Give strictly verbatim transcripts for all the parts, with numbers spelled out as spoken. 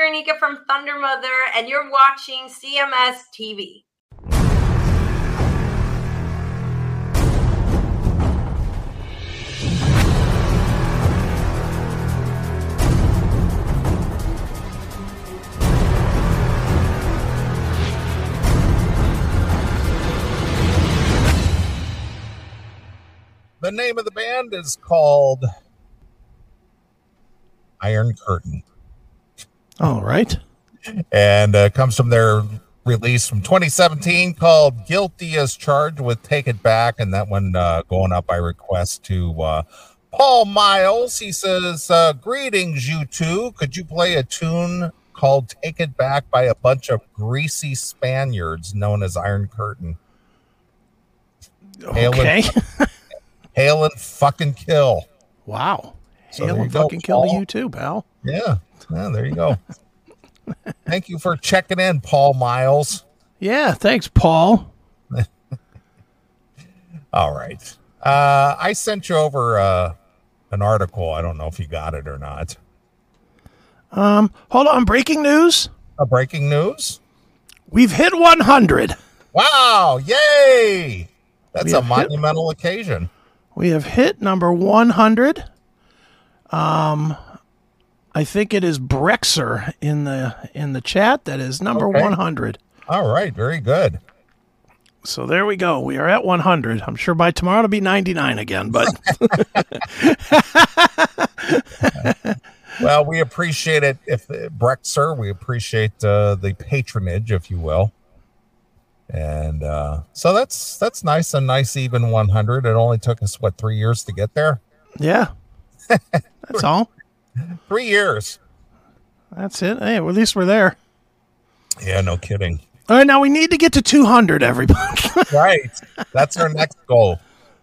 Garnica from Thunder Mother, and you're watching C M S T V. The name of the band is called Iron Curtain. All right. And uh, comes from their release from twenty seventeen called Guilty as Charged with Take It Back. And that one uh, going up by request to uh, Paul Miles. He says, uh, greetings, you two. Could you play a tune called Take It Back by a bunch of greasy Spaniards known as Iron Curtain? Okay. Hail and fucking kill. Wow. So Hail and fucking kill to you too, pal. Yeah. Yeah, there you go. Thank you for checking in, Paul Miles. Yeah, thanks, Paul. All right. Uh, I sent you over uh, an article. I don't know if you got it or not. Um, hold on. Breaking news. A breaking news? We've hit one hundred. Wow. Yay. That's a monumental hit, occasion. We have hit number one hundred. Um, I think it is Brexer in the in the chat. That is number okay. one hundred. All right. Very good. So there we go. We are at one hundred. I'm sure by tomorrow it'll be ninety-nine again, but well, we appreciate it. If uh, Brexer, we appreciate uh, the patronage, if you will. And uh, so that's that's nice, a nice even one hundred. It only took us, what, three years to get there? Yeah, that's all. Three years. That's it. Hey, well, at least we're there. Yeah, no kidding. All right, now we need to get to two hundred, everybody. Right. That's our next goal.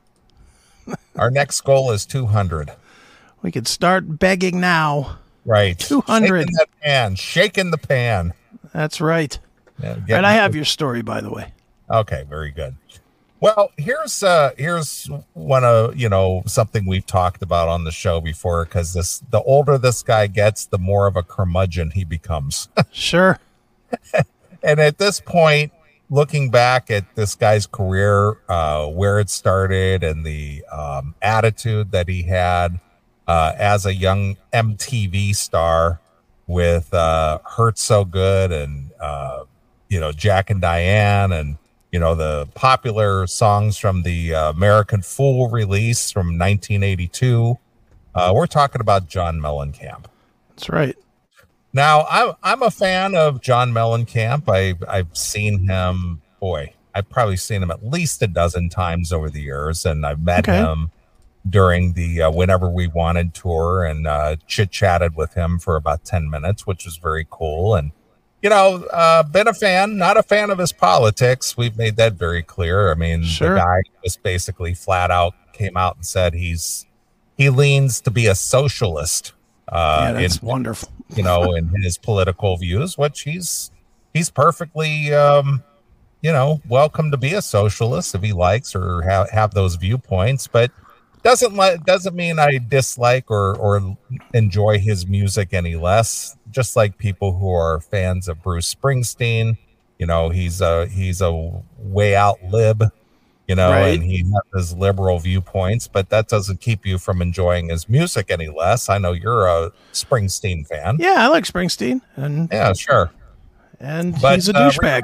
Our next goal is two hundred. We could start begging now. Right. two hundred. Shaking that pan. Shaking the pan. That's right. Yeah, and I have your story, by the way. Okay, very good. Well, here's uh here's one of you know something we've talked about on the show before, because this the older this guy gets, the more of a curmudgeon he becomes. Sure. And at this point, looking back at this guy's career, uh, where it started, and the um, attitude that he had uh, as a young M T V star with uh, "Hurt So Good" and uh, you know, Jack and Diane, and, you know, the popular songs from the uh, American Fool release from nineteen eighty-two. Uh, we're talking about John Mellencamp. That's right. Now, I'm, I'm a fan of John Mellencamp. I, I've seen him, boy, I've probably seen him at least a dozen times over the years, and I've met okay. him during the uh, Whenever We Wanted tour, and uh, chit-chatted with him for about ten minutes, which was very cool. And you know, uh, been a fan, not a fan of his politics. We've made that very clear. I mean, sure. The guy just basically flat out came out and said he's he leans to be a socialist. Uh, yeah, that's in, wonderful. You know, in his political views, which he's he's perfectly, um, you know, welcome to be a socialist if he likes or have have those viewpoints. But doesn't like doesn't mean I dislike or or enjoy his music any less. Just like people who are fans of Bruce Springsteen, you know, he's a he's a way out lib, you know, right. And he has his liberal viewpoints, but that doesn't keep you from enjoying his music any less. I know you're a Springsteen fan. Yeah, I like Springsteen, and yeah, sure. And but, he's a uh, douchebag.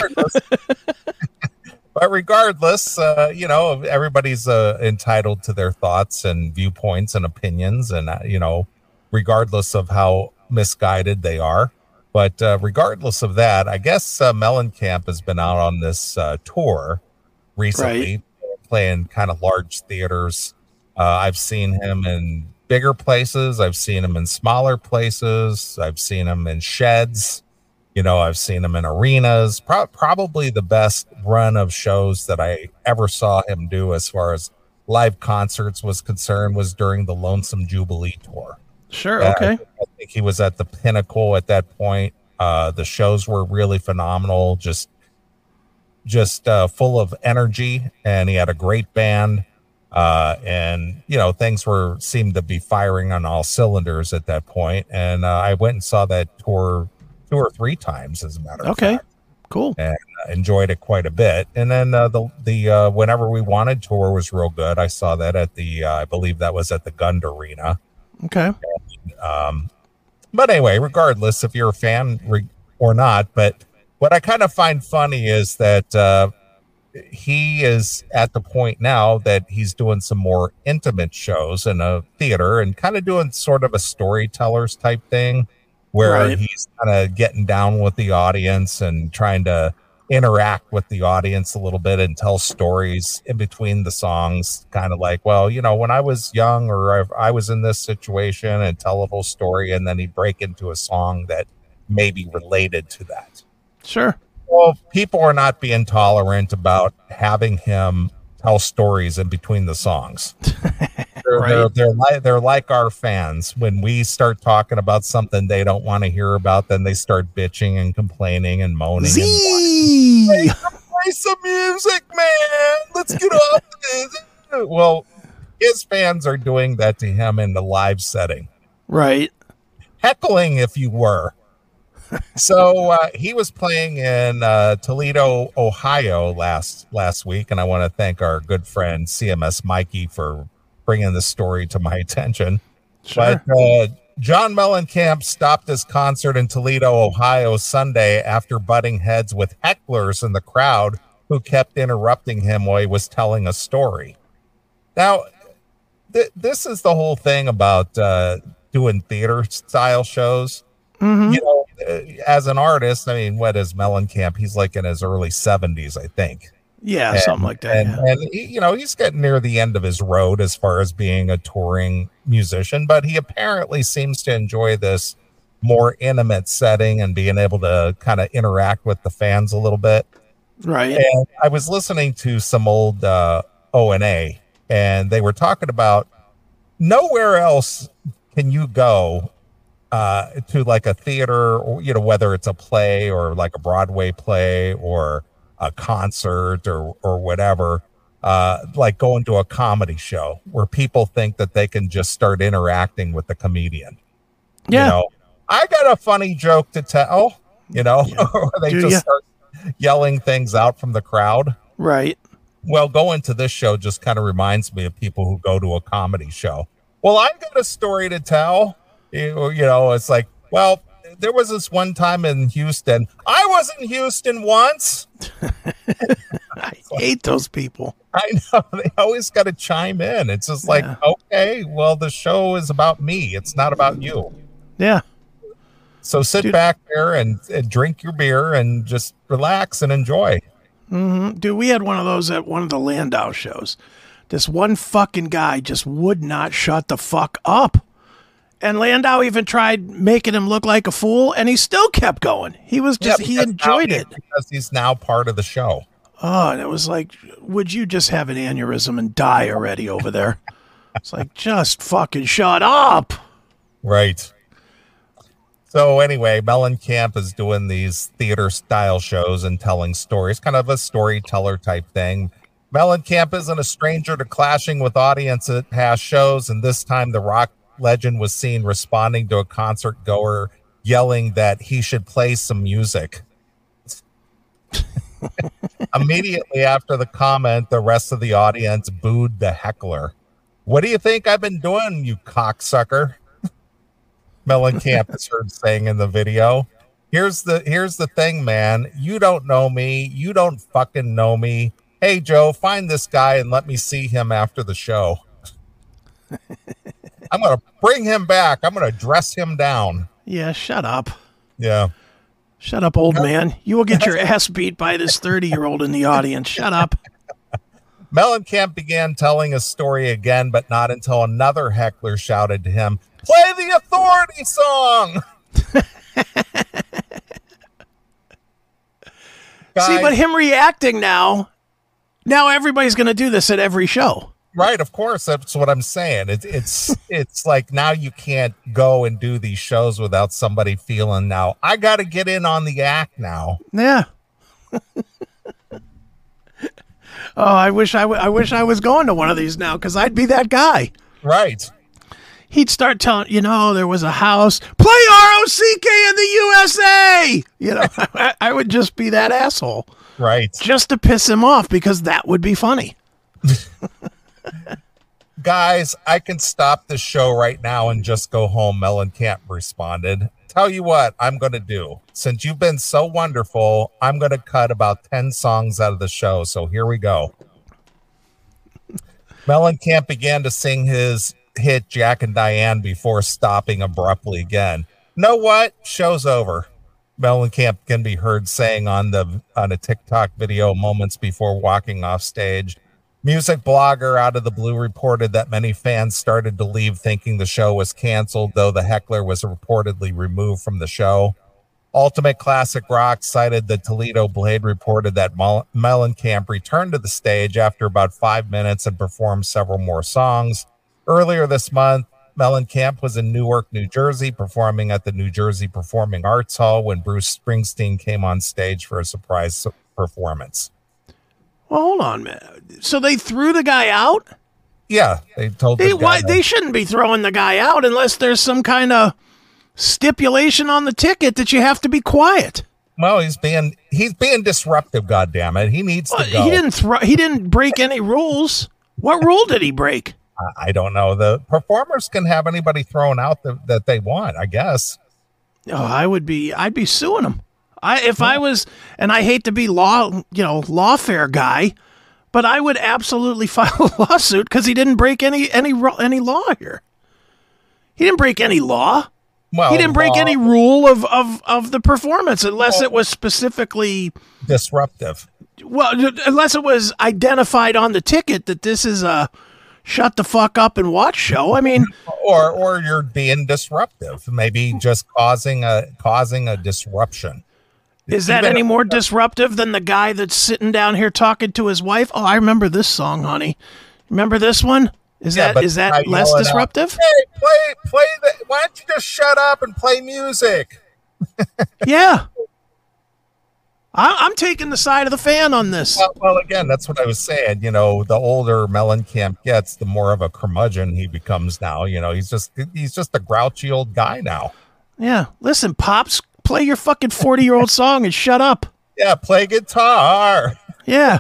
But regardless, uh, you know, everybody's uh, entitled to their thoughts and viewpoints and opinions, and uh, you know, regardless of how misguided they are. But uh, regardless of that, I guess uh, Mellencamp has been out on this uh, tour recently, right. playing kind of large theaters. Uh, I've seen him in bigger places. I've seen him in smaller places. I've seen him in sheds. You know, I've seen him in arenas. Pro- probably the best run of shows that I ever saw him do as far as live concerts was concerned was during the Lonesome Jubilee tour. Sure, uh, okay. I think he was at the pinnacle at that point. Uh, the shows were really phenomenal, just just uh, full of energy, and he had a great band. Uh, and, you know, things were seemed to be firing on all cylinders at that point. And uh, I went and saw that tour two or three times, as a matter of Okay, fact. cool. And uh, enjoyed it quite a bit. And then uh, the the uh, Whenever We Wanted tour was real good. I saw that at the uh, I believe that was at the Gund Arena. Okay. Um, but anyway, regardless if you're a fan re- or not, but what I kind of find funny is that uh, he is at the point now that he's doing some more intimate shows in a theater and kind of doing sort of a storytellers type thing where Right. he's kind of getting down with the audience and trying to interact with the audience a little bit and tell stories in between the songs, kind of like, well, you know, when I was young or I, I was in this situation, and tell a little story, and then he'd break into a song that may be related to that. Sure. Well, people are not being tolerant about having him tell stories in between the songs. They're, Right. they're, they're, like, they're like our fans. When we start talking about something they don't want to hear about, then they start bitching and complaining and moaning. And Z. play some music, man. Let's get off this. Well, his fans are doing that to him in the live setting. Right. Heckling, if you were. So uh, he was playing in uh, Toledo, Ohio last last week, and I want to thank our good friend C M S Mikey for bringing this story to my attention. Sure. But uh, John Mellencamp stopped his concert in Toledo, Ohio Sunday after butting heads with hecklers in the crowd who kept interrupting him while he was telling a story. Now, th- this is the whole thing about uh, doing theater style shows. Mhm. You know, uh, as an artist, I mean, what is Mellencamp? He's like in his early seventies, I think. Yeah, And- something like that. And, yeah. and he, you know, he's getting near the end of his road as far as being a touring musician, but he apparently seems to enjoy this more intimate setting and being able to kind of interact with the fans a little bit. Right. And I was listening to some old uh, O and A, and they were talking about nowhere else can you go uh, to like a theater, or, you know, whether it's a play or like a Broadway play or a concert or or whatever, uh, like going to a comedy show where people think that they can just start interacting with the comedian. Yeah. You know, I got a funny joke to tell, you know, Yeah. or they Do just ya? start yelling things out from the crowd. Right. Well, going to this show just kind of reminds me of people who go to a comedy show. Well, I've got a story to tell. You, you know, it's like, well, there was this one time in Houston. I was in Houston once. I hate those people. I know, they always got to chime in. It's just like, Yeah. okay, well, the show is about me. It's not about you. Yeah. So sit Dude. back there and, and drink your beer and just relax and enjoy. hmm Dude, we had one of those at one of the Landau shows. This one fucking guy just would not shut the fuck up. And Landau even tried making him look like a fool, and he still kept going. He was just, Yeah, he because enjoyed now- it. because he's now part of the show. Oh, and it was like, would you just have an aneurysm and die already over there? It's like, just fucking shut up. Right. So anyway, Mellencamp is doing these theater style shows and telling stories, kind of a storyteller type thing. Mellencamp isn't a stranger to clashing with audience at past shows, and this time the rock legend was seen responding to a concert goer yelling that he should play some music. Immediately after the comment, the rest of the audience booed the heckler. What do you think I've been doing, you cocksucker? Mellencamp is heard saying in the video. Here's the here's the thing, man. You don't know me. You don't fucking know me. Hey, Joe, find this guy and let me see him after the show. I'm going to bring him back. I'm going to dress him down. Yeah, shut up. Yeah. Shut up, old man. You will get your ass beat by this thirty-year-old in the audience. Shut up. Mellencamp began telling his story again, but not until another heckler shouted to him, "Play the Authority song!" See, Guys- but him reacting now, now everybody's going to do this at every show. Right, of course. That's what I'm saying. It, it's it's like now you can't go and do these shows without somebody feeling now, I got to get in on the act now. Yeah. Oh, I wish I, w- I wish I was going to one of these now because I'd be that guy. Right. he'd start telling, you know, there was a house, play R O C K in the U S A. You know, I, I would just be that asshole. Right. Just to piss him off, because that would be funny. Guys, I can stop the show right now and just go home, Mellencamp responded. Tell you what I'm going to do. Since you've been so wonderful, I'm going to cut about ten songs out of the show. So here we go. Mellencamp began to sing his hit Jack and Diane before stopping abruptly again. Know what? Show's over. Mellencamp can be heard saying on the on a TikTok video moments before walking off stage. Music blogger Out of the Blue reported that many fans started to leave thinking the show was canceled, though the heckler was reportedly removed from the show. Ultimate Classic Rock cited the Toledo Blade reported that Mel- Mellencamp returned to the stage after about five minutes and performed several more songs. Earlier this month, Mellencamp was in Newark, New Jersey, performing at the New Jersey Performing Arts Hall when Bruce Springsteen came on stage for a surprise performance. Well, hold on, man. So they threw the guy out? Yeah, they told They, the guy why, that- they shouldn't be throwing the guy out unless there's some kind of stipulation on the ticket that you have to be quiet. Well, he's being he's being disruptive. Goddammit, he needs Well, to go. he didn't throw. He didn't break any rules. What rule did he break? I, I don't know. The performers can have anybody thrown out that, that they want, I guess. Oh, I would be. I'd be suing him. I if I was, and I hate to be law, you know, lawfare guy, but I would absolutely file a lawsuit because he didn't break any any ro- any law here. He didn't break any law. Well, He didn't break uh, any rule of, of, of the performance unless it was specifically, disruptive. well, unless it was identified on the ticket that this is a shut the fuck up and watch show. I mean, Or or you're being disruptive, maybe just causing a causing a disruption. is that Even- any more disruptive than the guy that's sitting down here talking to his wife? Oh, I remember this song, honey. Remember this one? Is Yeah, that but is I that less yell it out, disruptive? Hey, play play the. Why don't you just shut up and play music? Yeah. I, I'm taking the side of the fan on this. Well, well, again, that's what I was saying. You know, the older Mellencamp gets, the more of a curmudgeon he becomes now. You know, he's just he's just a grouchy old guy now. Yeah. Listen, Pops, play your fucking forty-year-old song and shut up. Yeah, play guitar. Yeah.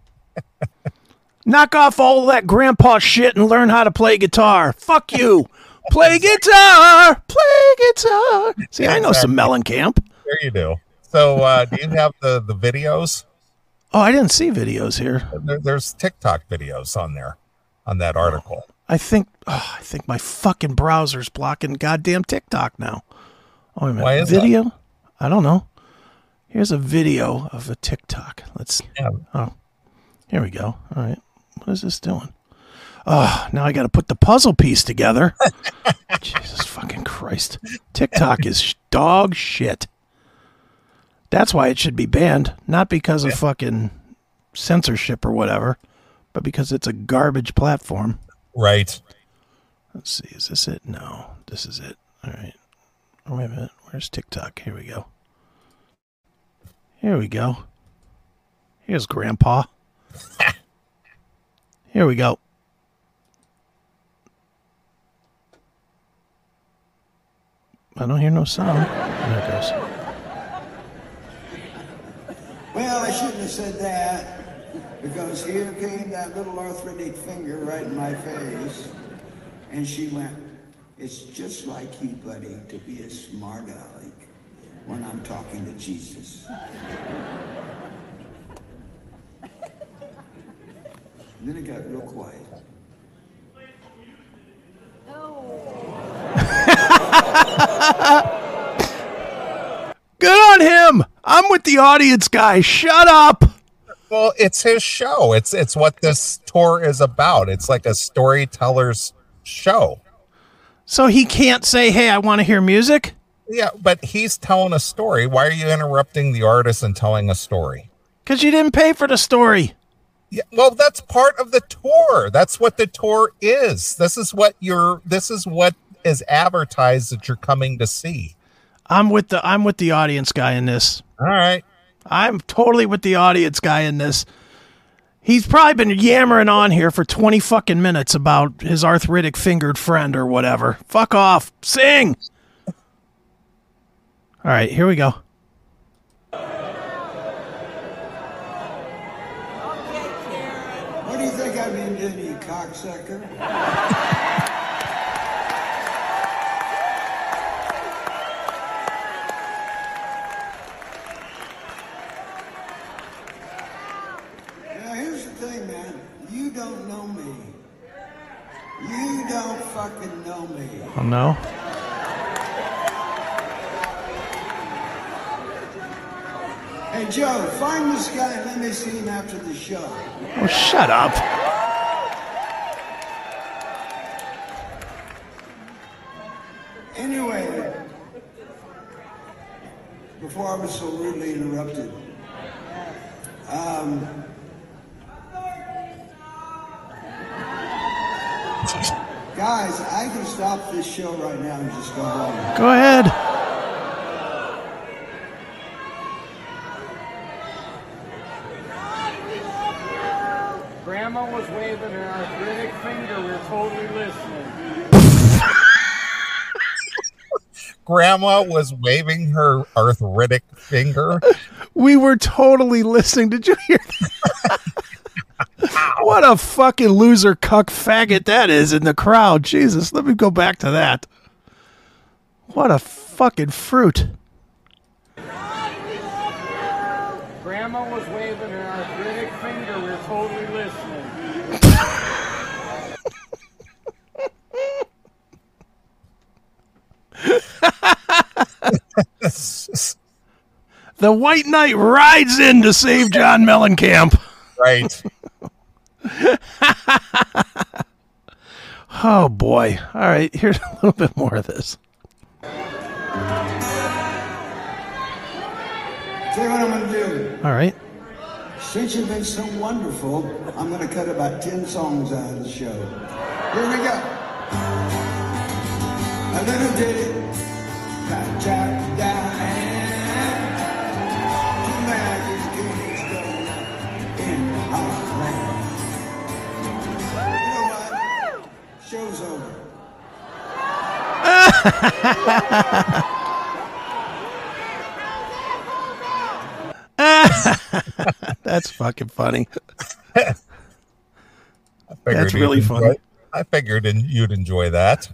Knock off all that grandpa shit and learn how to play guitar. Fuck you. Play guitar. Play guitar. See, I know some Mellencamp. There you do. So, uh, do you have the the videos? Oh, I didn't see videos here. There, there's TikTok videos on there, on that article. I think oh, I think my fucking browser's blocking goddamn TikTok now. Oh, wait a minute. Why is video? That? I don't know. Here's a video of a TikTok. Let's see. Yeah. Oh, here we go. All right. What is this doing? Oh, now I got to put the puzzle piece together. Jesus fucking Christ. TikTok is sh- dog shit. That's why it should be banned. Not because of fucking censorship or whatever, but because it's a garbage platform. Right. Let's see. Is this it? No, this is it. All right. Oh, wait a minute. Where's TikTok? Here we go. Here we go. Here's Grandpa. Here we go. I don't hear no sound. There it goes. Well, I shouldn't have said that, because here came that little arthritic finger right in my face, and she went, "It's just like you, buddy, to be a smart aleck when I'm talking to Jesus." And then it got real quiet. Good on him. I'm with the audience guy. Shut up. Well, it's his show. It's it's what this tour is about. It's like a storyteller's show. So he can't say, "Hey, I want to hear music"? Yeah, but he's telling a story. Why are you interrupting the artist and telling a story? Because you didn't pay for the story. Yeah, well, that's part of the tour. That's what the tour is. This is what you're. This is what is advertised that you're coming to see. I'm with the I'm with the audience guy in this. All right. I'm totally with the audience guy in this. He's probably been yammering on here for twenty fucking minutes about his arthritic fingered friend or whatever. Fuck off. Sing. All right, here we go. What do you think I've been doing, you cocksucker? Now, here's the thing, man. You don't know me. You don't fucking know me. Oh, no. Hey, Joe, find this guy and let me see him after the show. Oh, shut up. Anyway, before I was so rudely interrupted, um, guys, I can stop this show right now and just go home. Go ahead. Grandma was waving her arthritic finger. We're totally listening. Grandma was waving her arthritic finger. We were totally listening. Did you hear that? What a fucking loser cuck faggot that is in the crowd. Jesus, let me go back to that. What a fucking fruit. Grandma was waving her arthritic finger. We're totally listening. The White Knight rides in to save John Mellencamp. Right. Oh, boy. All right, here's a little bit more of this. Tell you what I'm going to do. All right. Since you've been so wonderful, I'm going to cut about ten songs out of the show. Here we go. A little ditty. Got Jack down and two magic kings going in the heartland. You know what? Show's over. That's fucking funny. I figured That's you'd really enjoy- funny. I figured in, you'd enjoy that.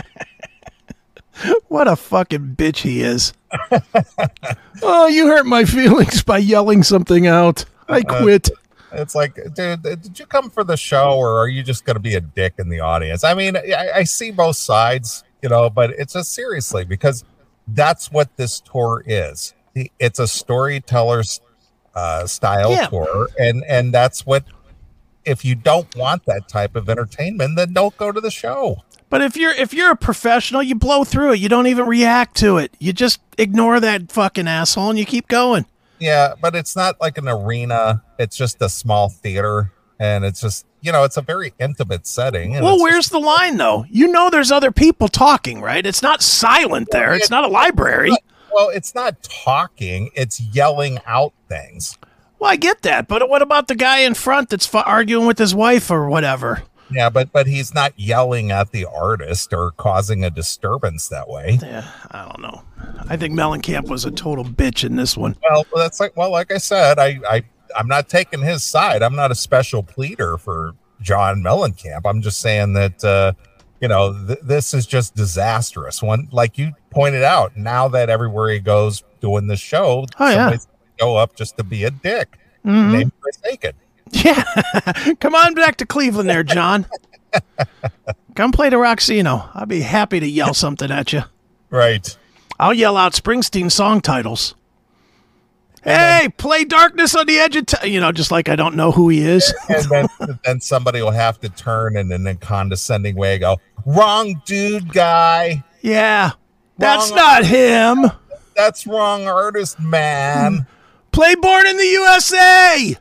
What a fucking bitch he is. Oh, you hurt my feelings by yelling something out. I quit. It's like, dude, did you come for the show, or are you just going to be a dick in the audience? I mean, I, I see both sides, you know, but it's just seriously, because that's what this tour is. It's a storyteller's uh, style Yeah. tour, and and that's what. If you don't want that type of entertainment, then don't go to the show. But if you're if you're a professional, you blow through it. You don't even react to it. You just ignore that fucking asshole and you keep going. Yeah, but it's not like an arena. It's just a small theater, and it's just, you know, it's a very intimate setting. And Well, it's where's just- the line, though? You know there's other people talking, right? It's not silent there. It's not a library. well, it's not talking. It's yelling out things. Well, I get that. But what about the guy in front that's fu- arguing with his wife or whatever? Yeah, but but he's not yelling at the artist or causing a disturbance that way. Yeah, I don't know. I think Mellencamp was a total bitch in this one. Well, that's like well, like I said, I I I'm not taking his side. I'm not a special pleader for John Mellencamp. I'm just saying that uh, you know th- this is just disastrous. One, like you pointed out, now that everywhere he goes doing the show, Oh, yeah. somebody's gonna go up just to be a dick. Mhm. Name forsaken. Yeah. Come on back to Cleveland there, John. Come play the Roxino. I'll be happy to yell something at you. Right. I'll yell out Springsteen song titles. Hey, play Darkness on the Edge of Time. You know, just like I don't know who he is. And then, then somebody will have to turn and in a condescending way go, wrong dude, guy. Yeah. That's Wrong- not him. That's wrong artist, man. Play Born in the U S A.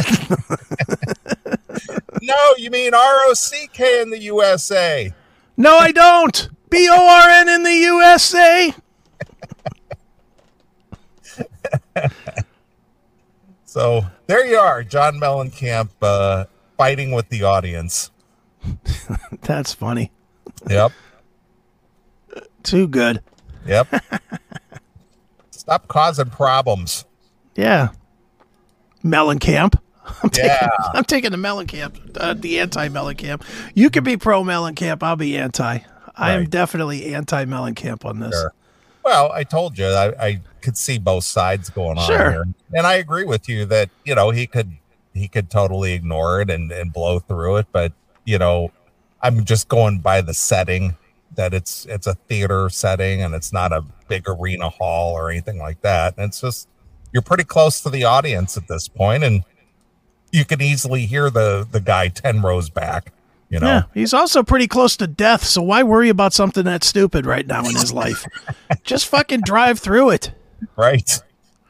No, you mean R O C K in the U S A. No, I don't. B O R N in the U S A. So So there you are, John Mellencamp, uh, fighting with the audience. That's funny. Yep. Too good. Yep. Stop causing problems. Yeah. Mellencamp. I'm taking, Yeah. I'm taking the Mellencamp, uh, the anti-Mellencamp. You can be pro Mellencamp. I'll be anti. I am Right. definitely anti-Mellencamp on this. Sure. Well, I told you I, I could see both sides going on Sure. here, and I agree with you that you know he could he could totally ignore it and, and blow through it, but you know I'm just going by the setting that it's it's a theater setting and it's not a big arena hall or anything like that. And it's just you're pretty close to the audience at this point, and you can easily hear the the guy ten rows back. You know, Yeah, he's also pretty close to death, so why worry about something that's stupid right now in his life? Just fucking drive through it. right?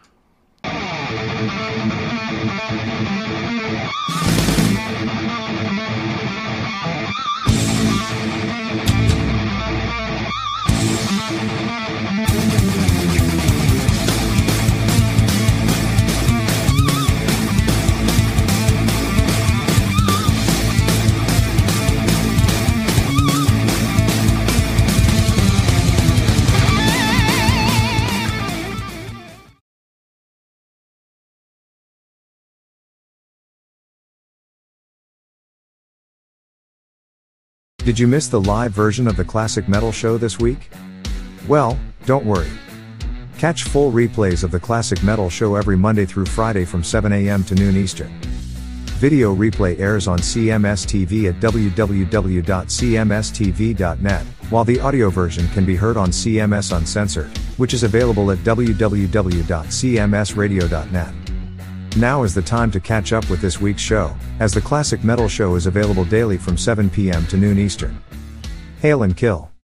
Did you miss the live version of the Classic Metal Show this week? Well, don't worry. Catch full replays of the Classic Metal Show every Monday through Friday from seven a.m. to noon Eastern. Video replay airs on C M S T V at w w w dot c m s t v dot net, while the audio version can be heard on C M S Uncensored, which is available at w w w dot c m s radio dot net. Now is the time to catch up with this week's show, as the Classic Metal Show is available daily from seven p.m. to noon Eastern. Hail and kill.